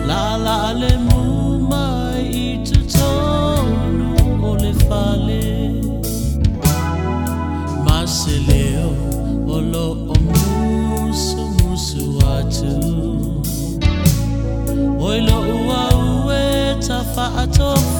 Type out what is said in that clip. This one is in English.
La la le mu mai I tu tonu o le fale Maseleo o lo o musu musu atu Oi lo ua ue ta wha ato